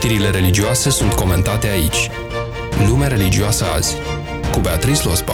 Știrile religioase sunt comentate aici. Lumea religioasă azi, cu Beatrice Lospa.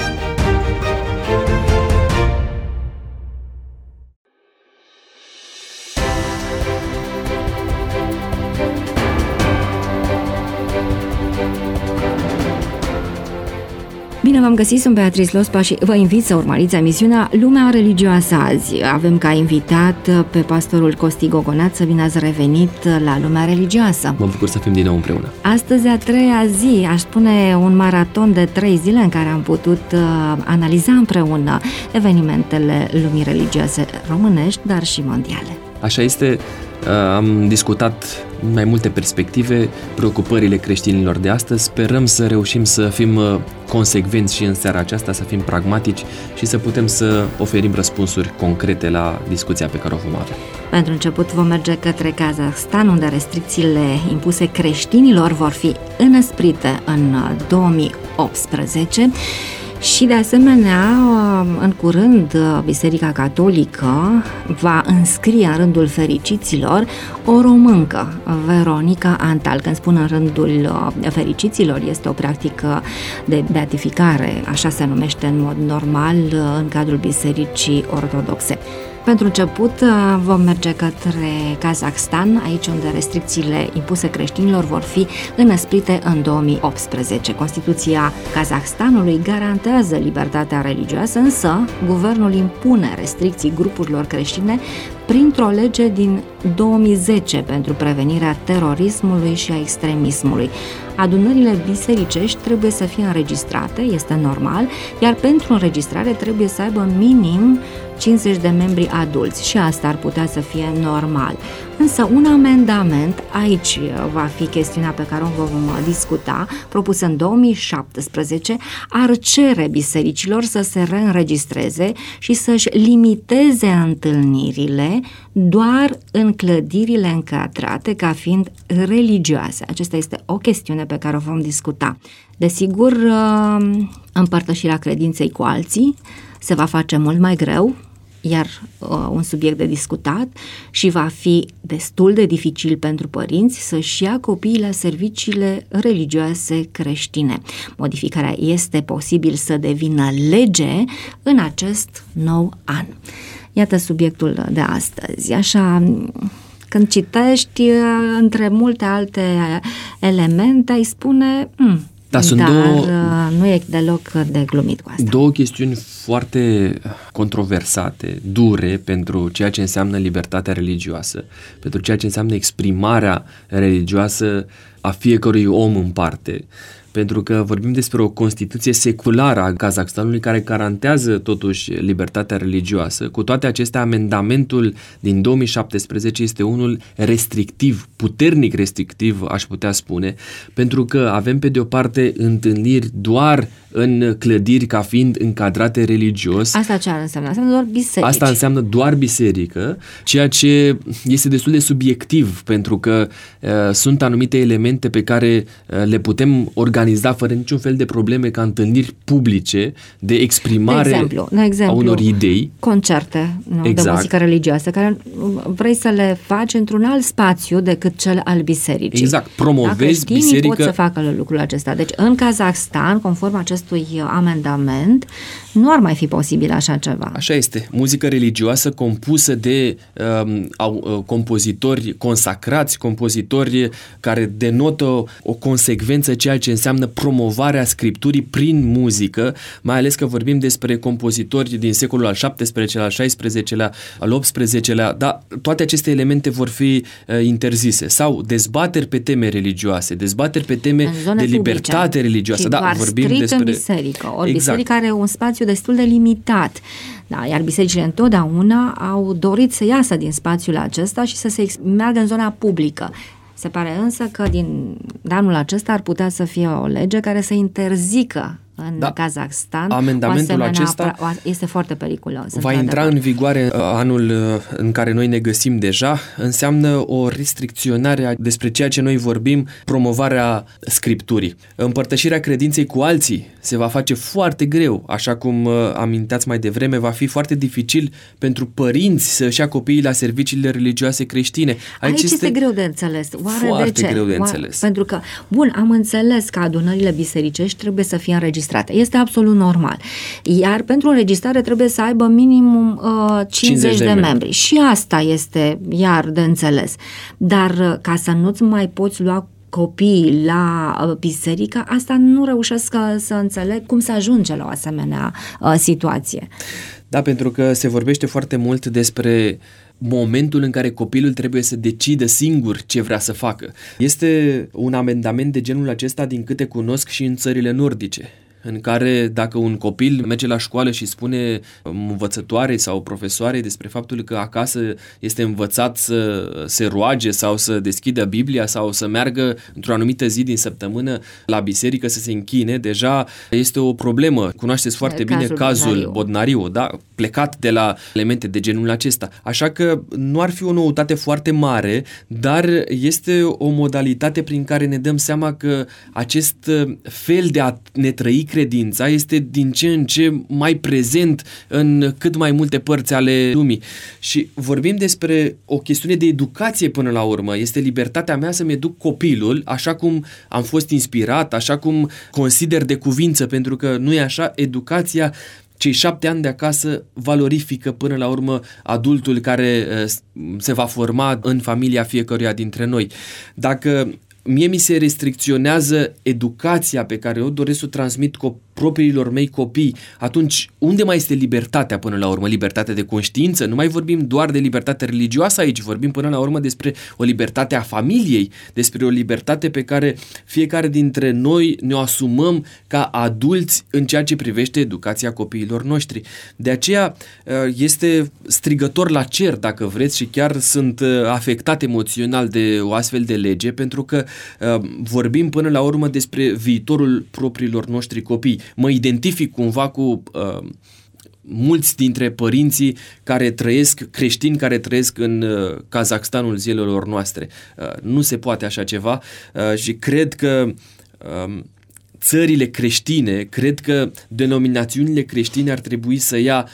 Bine v-am găsit, sunt Beatrice Lospa și vă invit să urmăriți emisiunea Lumea religioasă azi. Avem ca invitat pe pastorul Costi Gogoneaț. Bine ați revenit la Lumea religioasă. Mă bucur să fim din nou împreună. Astăzi a treia zi, aș spune un maraton de 3 zile în care am putut analiza împreună evenimentele lumii religioase românești, dar și mondiale. Așa este, am discutat mai multe perspective, preocupările creștinilor de astăzi. Sperăm să reușim să fim consecvenți și în seara aceasta, să fim pragmatici și să putem să oferim răspunsuri concrete la discuția pe care o vom avea. Pentru început vom merge către Kazahstan, unde restricțiile impuse creștinilor vor fi înăsprite în 2018. Și de asemenea, în curând, Biserica Catolică va înscrie în rândul fericiților o româncă, Veronica Antal. Când spun în rândul fericiților, este o practică de beatificare, așa se numește în mod normal în cadrul Bisericii Ortodoxe. Pentru început vom merge către Kazahstan, aici unde restricțiile impuse creștinilor vor fi înăsprite în 2018. Constituția Kazahstanului garantează libertatea religioasă, însă guvernul impune restricții grupurilor creștine printr-o lege din 2010 pentru prevenirea terorismului și a extremismului. Adunările bisericești trebuie să fie înregistrate, este normal, iar pentru înregistrare trebuie să aibă minim 50 de membri adulți și asta ar putea să fie normal. Însă un amendament, aici va fi chestiunea pe care o vom discuta, propus în 2017, ar cere bisericilor să se reînregistreze și să-și limiteze întâlnirile doar în clădirile încadrate ca fiind religioase. Acesta este o chestiune pe care o vom discuta. Desigur, împărtășirea credinței cu alții se va face mult mai greu, iar un subiect de discutat, și va fi destul de dificil pentru părinți să-și ia copiii la serviciile religioase creștine. Modificarea este posibil să devină lege în acest nou an. Iată subiectul de astăzi. Așa, când citești, între multe alte elemente, îi spune... nu e deloc de glumit cu asta. Două chestiuni foarte controversate, dure pentru ceea ce înseamnă libertatea religioasă, pentru ceea ce înseamnă exprimarea religioasă a fiecărui om în parte. Pentru că vorbim despre o Constituție seculară a Kazahstanului care garantează totuși libertatea religioasă. Cu toate acestea, amendamentul din 2017 este unul restrictiv, puternic restrictiv, aș putea spune, pentru că avem pe de o parte întâlniri doar în clădiri ca fiind încadrate religios. Asta ce ar însemna? Înseamnă doar biserică. Asta înseamnă doar biserică, ceea ce este destul de subiectiv, pentru că sunt anumite elemente pe care le putem organiza fără niciun fel de probleme ca întâlniri publice de exprimare a unor idei. Concerte de muzică religioasă, care vrei să le faci într-un alt spațiu decât cel al bisericii. Exact, promovezi biserică. Pot să facă lucrul acesta. Deci în Kazahstan, conform acestui amendament, nu ar mai fi posibil așa ceva. Așa este. Muzică religioasă compusă de compozitori consacrați, compozitori care denotă o consecvență, ceea ce înseamnă promovarea Scripturii prin muzică, mai ales că vorbim despre compozitori din secolul al XVII-lea, al XVI-lea, al XVIII-lea, dar toate aceste elemente vor fi interzise. Sau dezbateri pe teme religioase, dezbateri pe teme de libertate religioasă. Da, vorbim despre biserică. Biserica are un spațiu destul de limitat. Da, iar bisericile întotdeauna au dorit să iasă din spațiul acesta și să se meargă în zona publică. Se pare însă că din anul acesta ar putea să fie o lege care să interzică în Kazakhstan. Amendamentul acesta este foarte periculos. Va intra în vigoare anul în care noi ne găsim deja. Înseamnă o restricționare despre ceea ce noi vorbim, promovarea Scripturii. Împărtășirea credinței cu alții se va face foarte greu, așa cum aminteați mai devreme, va fi foarte dificil pentru părinți să-și ia copiii la serviciile religioase creștine. Aici este greu de înțeles. Oare foarte de ce? Greu de înțeles. Pentru că, am înțeles că adunările bisericești trebuie să fie înregistrate. Este absolut normal. Iar pentru înregistrare trebuie să aibă minimum 50 de membri. Și asta este iar de înțeles. Dar ca să nu-ți mai poți lua copiii la biserică, asta nu reușesc să înțeleg cum să ajunge la o asemenea situație. Da, pentru că se vorbește foarte mult despre momentul în care copilul trebuie să decidă singur ce vrea să facă. Este un amendament de genul acesta, din câte cunosc, și în țările nordice, în care dacă un copil merge la școală și spune învățătoarei sau profesoarei despre faptul că acasă este învățat să se roage sau să deschidă Biblia sau să meargă într-o anumită zi din săptămână la biserică să se închine, deja este o problemă. Cunoașteți foarte bine cazul Bodnariu, da? Plecat de la elemente de genul acesta. Așa că nu ar fi o noutate foarte mare, dar este o modalitate prin care ne dăm seama că acest fel de a ne trăi credința este din ce în ce mai prezent în cât mai multe părți ale lumii. Și vorbim despre o chestiune de educație până la urmă. Este libertatea mea să-mi educ copilul așa cum am fost inspirat, așa cum consider de cuvință, pentru că nu e așa, educația, cei 7 ani de acasă valorifică până la urmă adultul care se va forma în familia fiecăruia dintre noi. Dacă mie mi se restricționează educația pe care o doresc să o transmit propriilor mei copii, atunci unde mai este libertatea până la urmă? Libertatea de conștiință? Nu mai vorbim doar de libertate religioasă aici, vorbim până la urmă despre o libertate a familiei, despre o libertate pe care fiecare dintre noi ne-o asumăm ca adulți în ceea ce privește educația copiilor noștri. De aceea este strigător la cer, dacă vreți, și chiar sunt afectat emoțional de o astfel de lege, pentru că vorbim până la urmă despre viitorul propriilor noștri copii. Mă identific cumva cu mulți dintre părinții care trăiesc, creștini care trăiesc în Kazakhstanul zilelor noastre. Nu se poate așa ceva și cred că țările creștine, cred că denominațiunile creștine ar trebui să ia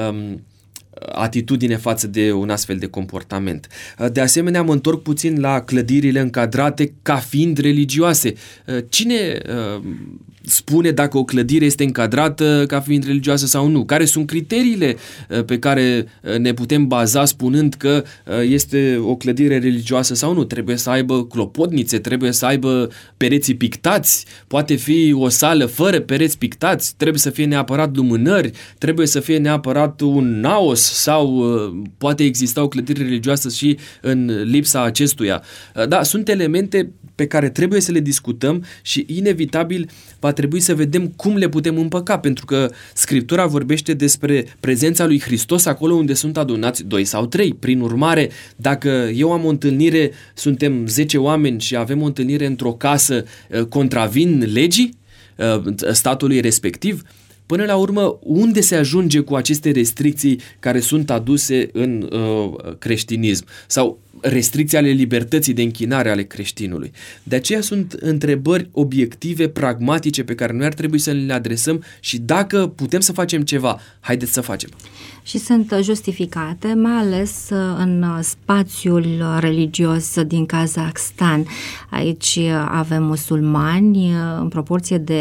atitudine față de un astfel de comportament. De asemenea, mă întorc puțin la clădirile încadrate ca fiind religioase. Cine spune dacă o clădire este încadrată ca fiind religioasă sau nu? Care sunt criteriile pe care ne putem baza spunând că este o clădire religioasă sau nu? Trebuie să aibă clopotnițe, trebuie să aibă pereții pictați, poate fi o sală fără pereți pictați, trebuie să fie neapărat lumânări, trebuie să fie neapărat un naos sau poate exista o clădire religioasă și în lipsa acestuia. Da, sunt elemente pe care trebuie să le discutăm și inevitabil va trebui să vedem cum le putem împăca, pentru că Scriptura vorbește despre prezența lui Hristos acolo unde sunt adunați 2 sau 3. Prin urmare, dacă eu am o întâlnire, suntem 10 oameni și avem o întâlnire într-o casă, contravin legii statului respectiv, până la urmă, unde se ajunge cu aceste restricții care sunt aduse în creștinism sau restricții ale libertății de închinare ale creștinului? De aceea sunt întrebări obiective, pragmatice, pe care noi ar trebui să le adresăm și dacă putem să facem ceva, haideți să facem. Și sunt justificate, mai ales în spațiul religios din Kazakhstan. Aici avem musulmani în proporție de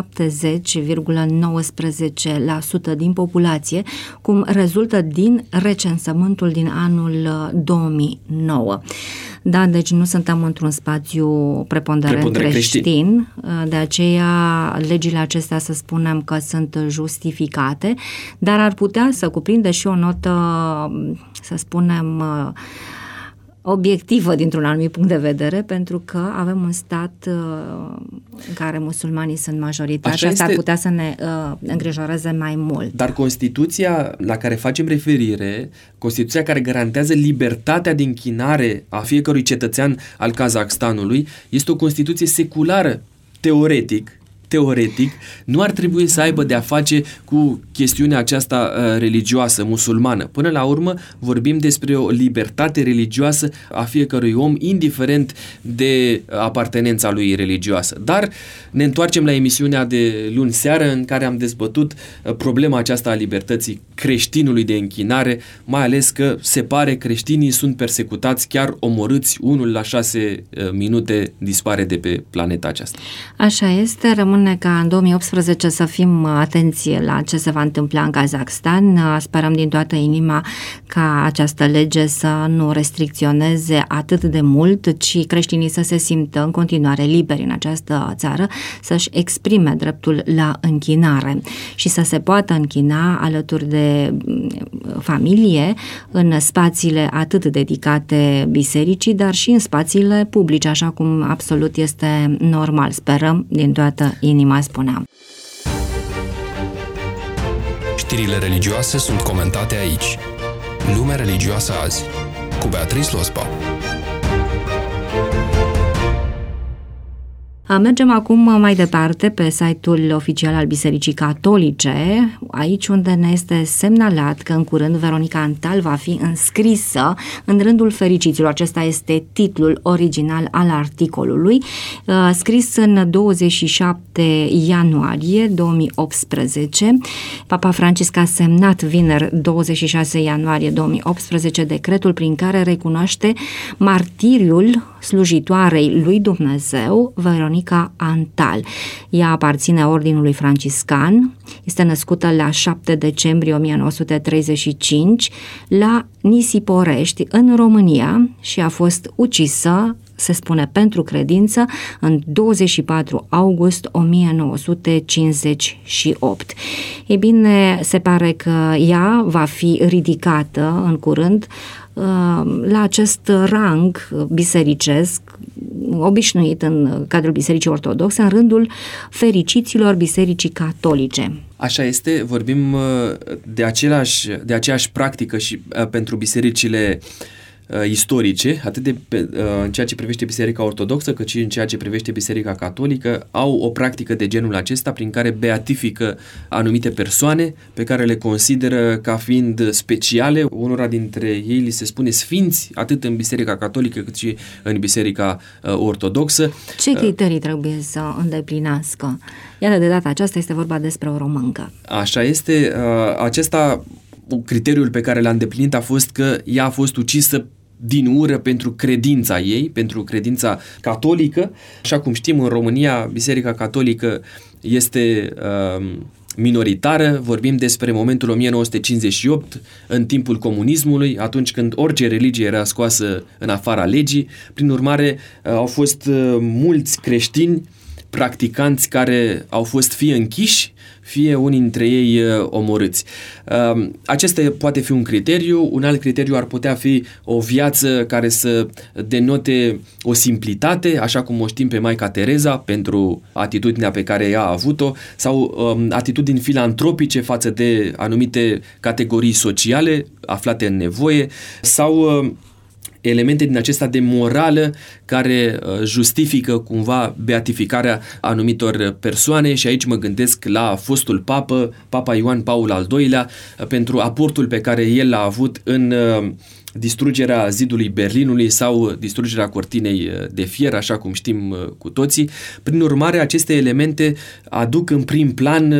70,19% din populație, cum rezultă din recensământul din anul 2009. Da, deci nu suntem într-un spațiu preponderent creștin, de aceea legile acestea să spunem că sunt justificate, dar ar putea să cuprindă și o notă, să spunem, obiectivă dintr-un anumit punct de vedere, pentru că avem un stat în care musulmanii sunt majoritatea și asta ar putea să ne îngrijoreze mai mult. Dar Constituția la care facem referire, Constituția care garantează libertatea de închinare a fiecărui cetățean al Kazakhstanului, este o Constituție seculară, teoretic, teoretic, nu ar trebui să aibă de-a face cu chestiunea aceasta religioasă, musulmană. Până la urmă, vorbim despre o libertate religioasă a fiecărui om, indiferent de apartenența lui religioasă. Dar ne întoarcem la emisiunea de luni seară, în care am dezbătut problema aceasta a libertății creștinului de închinare, mai ales că se pare creștinii sunt persecutați, chiar omorâți, unul la 6 minute dispare de pe planeta aceasta. Așa este, rămâne ca în 2018 să fim atenți la ce se va întâmpla în Kazakhstan. Sperăm din toată inima ca această lege să nu restricționeze atât de mult, ci creștinii să se simtă în continuare liberi în această țară, să-și exprime dreptul la închinare și să se poată închina alături de familie în spațiile atât dedicate bisericii, dar și în spațiile publice, așa cum absolut este normal. Sperăm din toată inima, spuneam. Știrile religioase sunt comentate aici. Lumea religioasă azi, cu Beatrice Lospa. Mergem acum mai departe pe site-ul oficial al Bisericii Catolice, aici unde ne este semnalat că în curând Veronica Antal va fi înscrisă în rândul fericiților. Acesta este titlul original al articolului, scris în 27 ianuarie 2018. Papa Francisc a semnat vineri 26 ianuarie 2018 decretul prin care recunoaște martiriul slujitoarei lui Dumnezeu, Veronica Antal. Ea aparține ordinului franciscan, este născută la 7 decembrie 1935 la Nisiporești, în România, și a fost ucisă, se spune, pentru credință în 24 august 1958. Ei bine, se pare că ea va fi ridicată în curând la acest rang bisericesc obișnuit în cadrul Bisericii Ortodoxe, în rândul fericiților Bisericii Catolice. Așa este, vorbim de aceeași practică și pentru bisericile istorice, atât în ceea ce privește Biserica Ortodoxă, cât și în ceea ce privește Biserica Catolică, au o practică de genul acesta prin care beatifică anumite persoane pe care le consideră ca fiind speciale. Unora dintre ei li se spune sfinți, atât în Biserica Catolică cât și în Biserica Ortodoxă. Ce criterii trebuie să îndeplinească? Iată, de data aceasta este vorba despre o româncă. Așa este, criteriul pe care l-a îndeplinit a fost că ea a fost ucisă din ură pentru credința ei, pentru credința catolică. Așa cum știm, în România, Biserica Catolică este minoritară, vorbim despre momentul 1958, în timpul comunismului, atunci când orice religie era scoasă în afara legii. Prin urmare, au fost mulți creștini practicanți care au fost fie închiși, fie unii dintre ei omorâți. Acesta poate fi un criteriu. Un alt criteriu ar putea fi o viață care să denote o simplitate, așa cum o știm pe Maica Tereza, pentru atitudinea pe care ea a avut-o, sau atitudini filantropice față de anumite categorii sociale aflate în nevoie, sau elemente din acesta de morală care justifică cumva beatificarea anumitor persoane, și aici mă gândesc la fostul papă, Papa Ioan Paul al II-lea, pentru aportul pe care el l-a avut în distrugerea zidului Berlinului sau distrugerea cortinei de fier, așa cum știm cu toții. Prin urmare, aceste elemente aduc în prim plan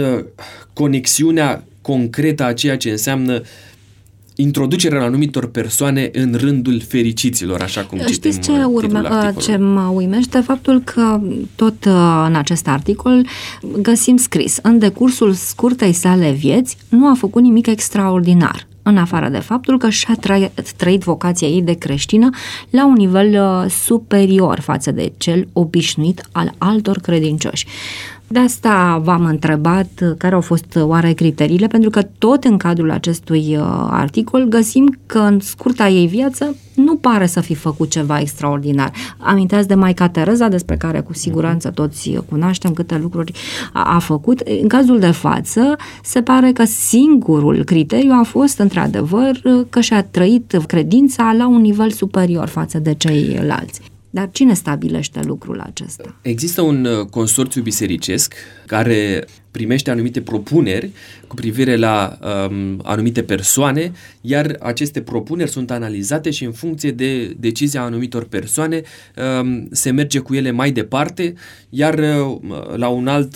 conexiunea concretă a ceea ce înseamnă introducerea anumitor persoane în rândul fericiților, așa cum citim titlul articolului. Ce mă uimește? Faptul că tot în acest articol găsim scris: în decursul scurtei sale vieți nu a făcut nimic extraordinar, în afară de faptul că și-a trăit vocația ei de creștină la un nivel superior față de cel obișnuit al altor credincioși. De asta v-am întrebat care au fost oare criteriile, pentru că tot în cadrul acestui articol găsim că în scurta ei viață nu pare să fi făcut ceva extraordinar. Aminteați de Maica Tereza, despre care cu siguranță toți cunoaștem câte lucruri a făcut. În cazul de față, se pare că singurul criteriu a fost, într-adevăr, că și-a trăit credința la un nivel superior față de ceilalți. Dar cine stabilește lucrul acesta? Există un consorțiu bisericesc care primește anumite propuneri cu privire la anumite persoane, iar aceste propuneri sunt analizate și în funcție de decizia anumitor persoane se merge cu ele mai departe, iar la un alt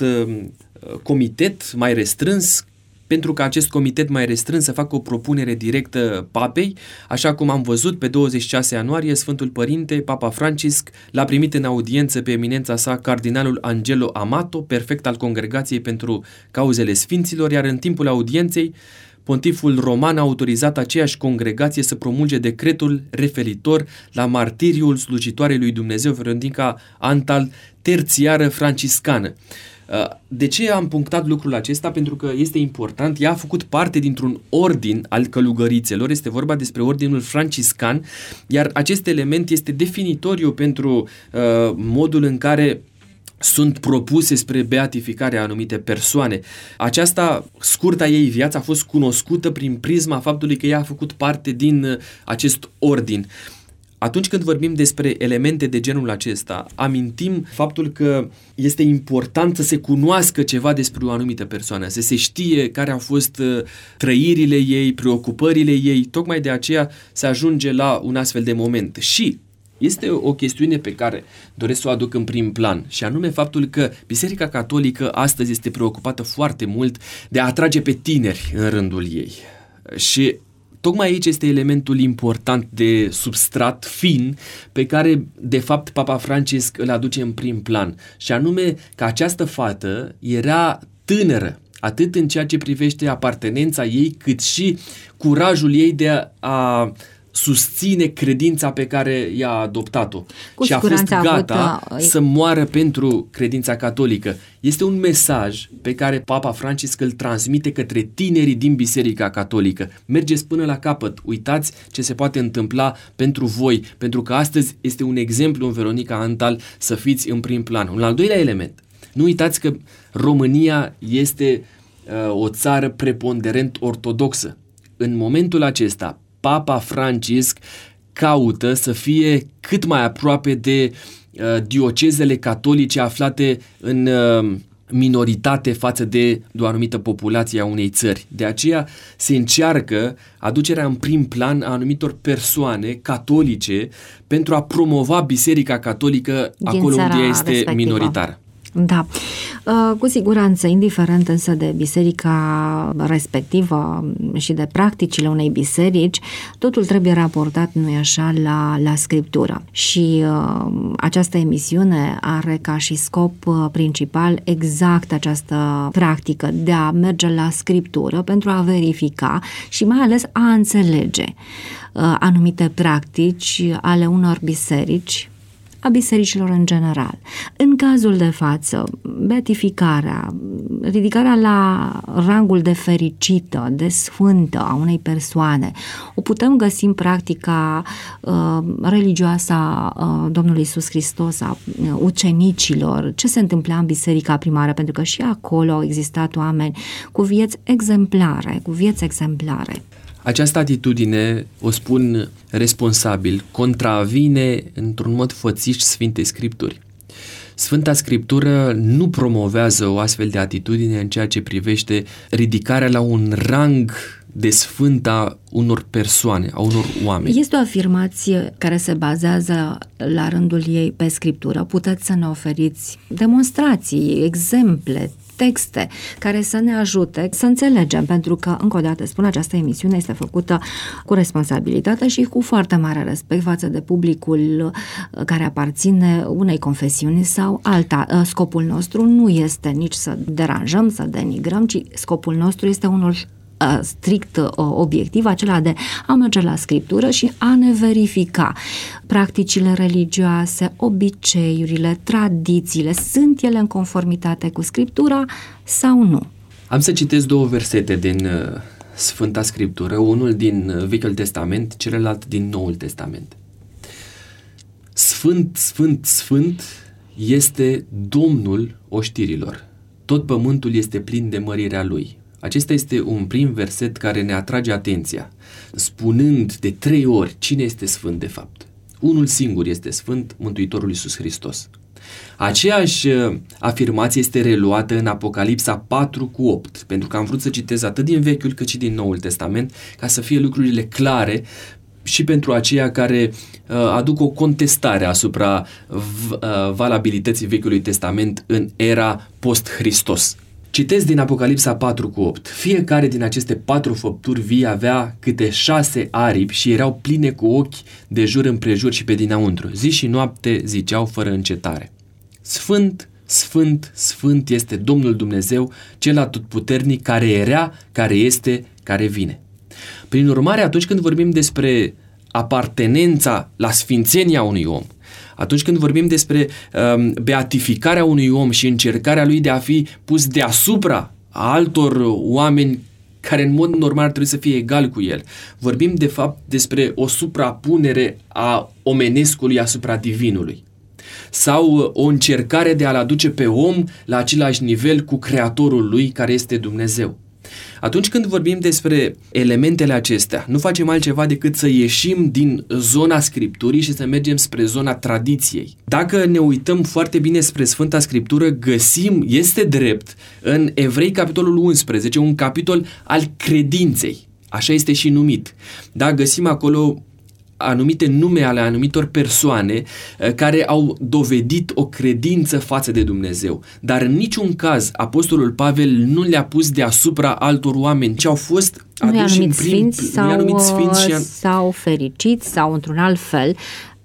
comitet mai restrâns, pentru că acest comitet mai restrâns să facă o propunere directă papei, așa cum am văzut pe 26 ianuarie, Sfântul Părinte, Papa Francisc, l-a primit în audiență pe eminența sa cardinalul Angelo Amato, prefect al Congregației pentru Cauzele Sfinților, iar în timpul audienței, Pontiful Roman a autorizat aceeași congregație să promulge decretul referitor la martiriul slujitoarei lui Dumnezeu Veronica Antal, terțiară franciscană. De ce am punctat lucrul acesta? Pentru că este important. Ea a făcut parte dintr-un ordin al călugărițelor, este vorba despre ordinul franciscan, iar acest element este definitoriu pentru modul în care sunt propuse spre beatificarea anumite persoane. Aceasta, scurta ei viață, a fost cunoscută prin prisma faptului că ea a făcut parte din acest ordin. Atunci când vorbim despre elemente de genul acesta, amintim faptul că este important să se cunoască ceva despre o anumită persoană, să se știe care au fost trăirile ei, preocupările ei, tocmai de aceea se ajunge la un astfel de moment. Și este o chestiune pe care doresc să o aduc în prim plan, și anume faptul că Biserica Catolică astăzi este preocupată foarte mult de a atrage pe tineri în rândul ei. Și tocmai aici este elementul important de substrat fin pe care, de fapt, Papa Francisc îl aduce în prim plan, și anume că această fată era tânără, atât în ceea ce privește apartenența ei, cât și curajul ei de a susține credința pe care i-a adoptat-o. Și a fost gata să moară pentru credința catolică. Este un mesaj pe care Papa Francisc îl transmite către tinerii din Biserica Catolică. Mergeți până la capăt, uitați ce se poate întâmpla pentru voi, pentru că astăzi este un exemplu în Veronica Antal să fiți în prim plan. Un al doilea element, nu uitați că România este o țară preponderent ortodoxă. În momentul acesta, Papa Francisc caută să fie cât mai aproape de diocezele catolice aflate în minoritate față de o anumită populație a unei țări. De aceea se încearcă aducerea în prim plan a anumitor persoane catolice pentru a promova Biserica Catolică acolo unde ea este minoritară. Da, cu siguranță, indiferent însă de biserica respectivă și de practicile unei biserici, totul trebuie raportat, nu-i așa, la Scriptură. Și această emisiune are ca și scop principal exact această practică de a merge la Scriptură pentru a verifica și mai ales a înțelege anumite practici ale unor biserici, a bisericilor în general. În cazul de față, beatificarea, ridicarea la rangul de fericită, de sfântă a unei persoane, o putem găsi în practica religioasă a Domnului Iisus Hristos, a ucenicilor, ce se întâmpla în biserica primară, pentru că și acolo au existat oameni cu vieți exemplare, Această atitudine, o spun responsabil, contravine într-un mod fățiș Sfintei Scripturi. Sfânta Scriptură nu promovează o astfel de atitudine în ceea ce privește ridicarea la un rang de sfânt a unor persoane, a unor oameni. Este o afirmație care se bazează la rândul ei pe Scriptură. Puteți să ne oferiți demonstrații, exemple, texte care să ne ajute să înțelegem, pentru că, încă o dată spun, această emisiune este făcută cu responsabilitate și cu foarte mare respect față de publicul care aparține unei confesiuni sau alta. Scopul nostru nu este nici să deranjăm, să denigrăm, ci scopul nostru este unul strict obiectiv, acela de a merge la Scriptură și a ne verifica practicile religioase, obiceiurile, tradițiile, sunt ele în conformitate cu Scriptura sau nu? Am să citesc două versete din Sfânta Scriptură, unul din Vechiul Testament, celălalt din Noul Testament. Sfânt, sfânt, sfânt este Domnul oștirilor. Tot pământul este plin de mărirea Lui. Acesta este un prim verset care ne atrage atenția, spunând de 3 ori cine este sfânt de fapt. Unul singur este sfânt, Mântuitorul Iisus Hristos. Aceeași afirmație este reluată în Apocalipsa 4:8, pentru că am vrut să citez atât din Vechiul cât și din Noul Testament, ca să fie lucrurile clare și pentru aceia care aduc o contestare asupra valabilității Vechiului Testament în era post-Hristos. Citez din Apocalipsa 4:8. Fiecare din aceste 4 făpturi vii avea câte 6 aripi și erau pline cu ochi de jur împrejur și pe dinăuntru. Zi și noapte ziceau fără încetare: Sfânt, Sfânt, Sfânt este Domnul Dumnezeu, cel atotputernic, care era, care este, care vine. Prin urmare, atunci când vorbim despre apartenența la sfințenia unui om, atunci când vorbim despre beatificarea unui om și încercarea lui de a fi pus deasupra altor oameni care în mod normal ar trebui să fie egal cu el, vorbim de fapt despre o suprapunere a omenescului asupra divinului sau o încercare de a-l aduce pe om la același nivel cu Creatorul lui, care este Dumnezeu. Atunci când vorbim despre elementele acestea, nu facem altceva decât să ieșim din zona Scripturii și să mergem spre zona tradiției. Dacă ne uităm foarte bine spre Sfânta Scriptură, găsim, este drept, în Evrei capitolul 11, un capitol al credinței. Așa este și numit. Da, găsim acolo anumite nume ale anumitor persoane care au dovedit o credință față de Dumnezeu. Dar în niciun caz Apostolul Pavel nu le-a pus deasupra altor oameni, ci au fost aduși în prim, sau fericiți sau într-un alt fel,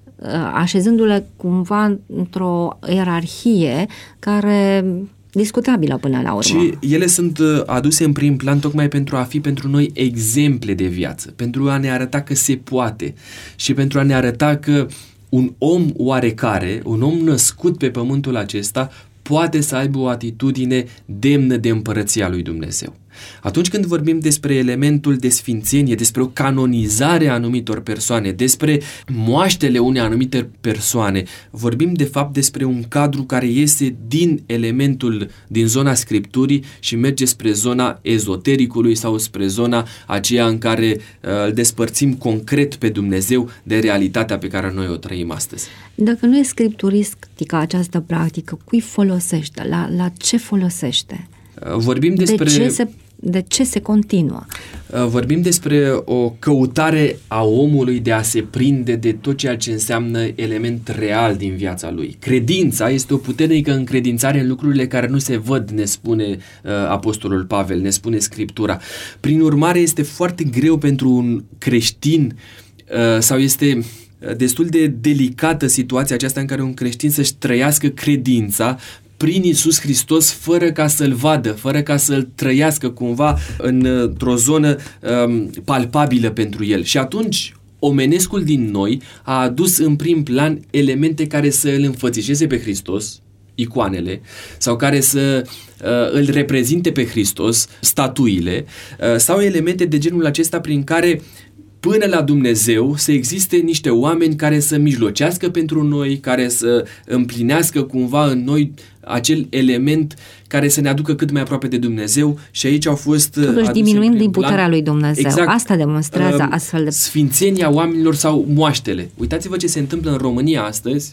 așezându-le cumva într-o ierarhie care discutabilă până la urmă. Și ele sunt aduse în prim plan tocmai pentru a fi pentru noi exemple de viață, pentru a ne arăta că se poate și pentru a ne arăta că un om oarecare, un om născut pe pământul acesta, poate să aibă o atitudine demnă de împărăția lui Dumnezeu. Atunci când vorbim despre elementul de sfințenie, despre o canonizare a anumitor persoane, despre moaștele unei anumite persoane, vorbim de fapt despre un cadru care iese din elementul, din zona Scripturii și merge spre zona ezotericului sau spre zona aceea în care îl despărțim concret pe Dumnezeu de realitatea pe care noi o trăim astăzi. Dacă nu e scripturistică această practică, cui folosește? La ce folosește? Vorbim despre... De ce se continuă? Vorbim despre o căutare a omului de a se prinde de tot ceea ce înseamnă element real din viața lui. Credința este o puternică încredințare în lucrurile care nu se văd, ne spune Apostolul Pavel, ne spune Scriptura. Prin urmare, este foarte greu pentru un creștin sau este destul de delicată situația aceasta în care un creștin să-și trăiască credința prin Iisus Hristos, fără ca să-L vadă, fără ca să-L trăiască cumva într-o zonă palpabilă pentru El. Și atunci omenescul din noi a adus în prim plan elemente care să îl înfățișeze pe Hristos, icoanele, sau care să îl reprezinte pe Hristos, statuile, sau elemente de genul acesta prin care până la Dumnezeu să existe niște oameni care să mijlocească pentru noi, care să împlinească cumva în noi acel element care să ne aducă cât mai aproape de Dumnezeu, și aici au fost totuși diminuind din puterea lui Dumnezeu. Exact. Asta demonstrează astfel de sfințenia oamenilor sau moaștele. Uitați-vă ce se întâmplă în România astăzi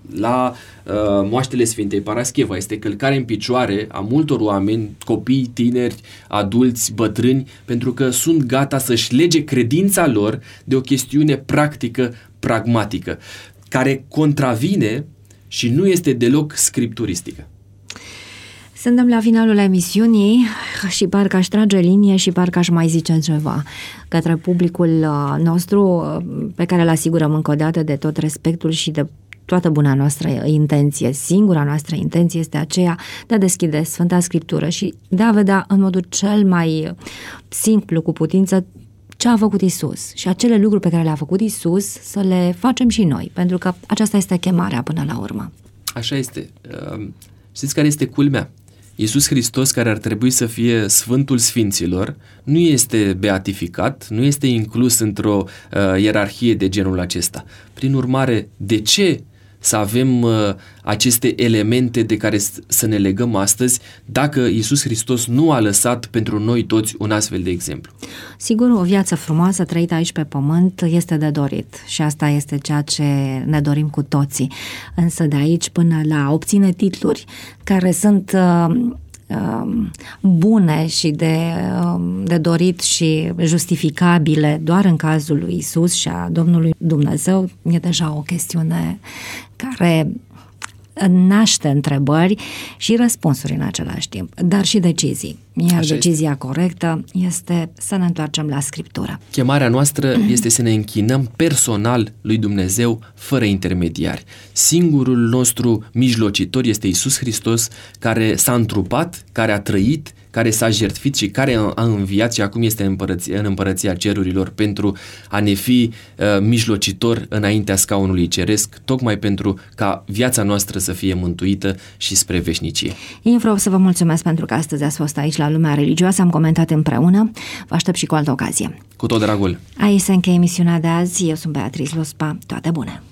la moaștele Sfintei Parascheva. Este călcare în picioare a multor oameni, copii, tineri, adulți, bătrâni, pentru că sunt gata să-și lege credința lor de o chestiune practică, pragmatică, care contravine și nu este deloc scripturistică. Suntem la finalul emisiunii și parcă aș trage linie și parcă aș mai zice ceva către publicul nostru, pe care îl asigurăm încă o dată de tot respectul și de toată buna noastră intenție. Singura noastră intenție este aceea de a deschide Sfânta Scriptură și de a vedea în modul cel mai simplu, cu putință, ce a făcut Iisus și acele lucruri pe care le-a făcut Iisus să le facem și noi, pentru că aceasta este chemarea până la urmă. Așa este. Știți care este culmea? Iisus Hristos, care ar trebui să fie Sfântul Sfinților, nu este beatificat, nu este inclus într-o ierarhie de genul acesta. Prin urmare, de ce să avem aceste elemente de care să ne legăm astăzi dacă Iisus Hristos nu a lăsat pentru noi toți un astfel de exemplu? Sigur, o viață frumoasă trăită aici pe pământ este de dorit și asta este ceea ce ne dorim cu toții. Însă de aici până la obține titluri care sunt bune și de dorit și justificabile doar în cazul lui Isus și a Domnului Dumnezeu, e deja o chestiune care naște întrebări și răspunsuri în același timp, dar și decizii. Iar decizia corectă este să ne întoarcem la Scriptură. Chemarea noastră este să ne închinăm personal lui Dumnezeu, fără intermediari. Singurul nostru mijlocitor este Iisus Hristos, care s-a întrupat, care a trăit, care s-a jertfit și care a înviat și acum este în împărăția cerurilor pentru a ne fi mijlocitor înaintea scaunului ceresc, tocmai pentru ca viața noastră să fie mântuită și spre veșnicie. Eu vreau să vă mulțumesc pentru că astăzi ați fost aici la Lumea Religioasă, am comentat împreună, vă aștept și cu altă ocazie. Cu tot dragul! Aici se încheie emisiunea de azi, eu sunt Beatrice Lospa, toate bune!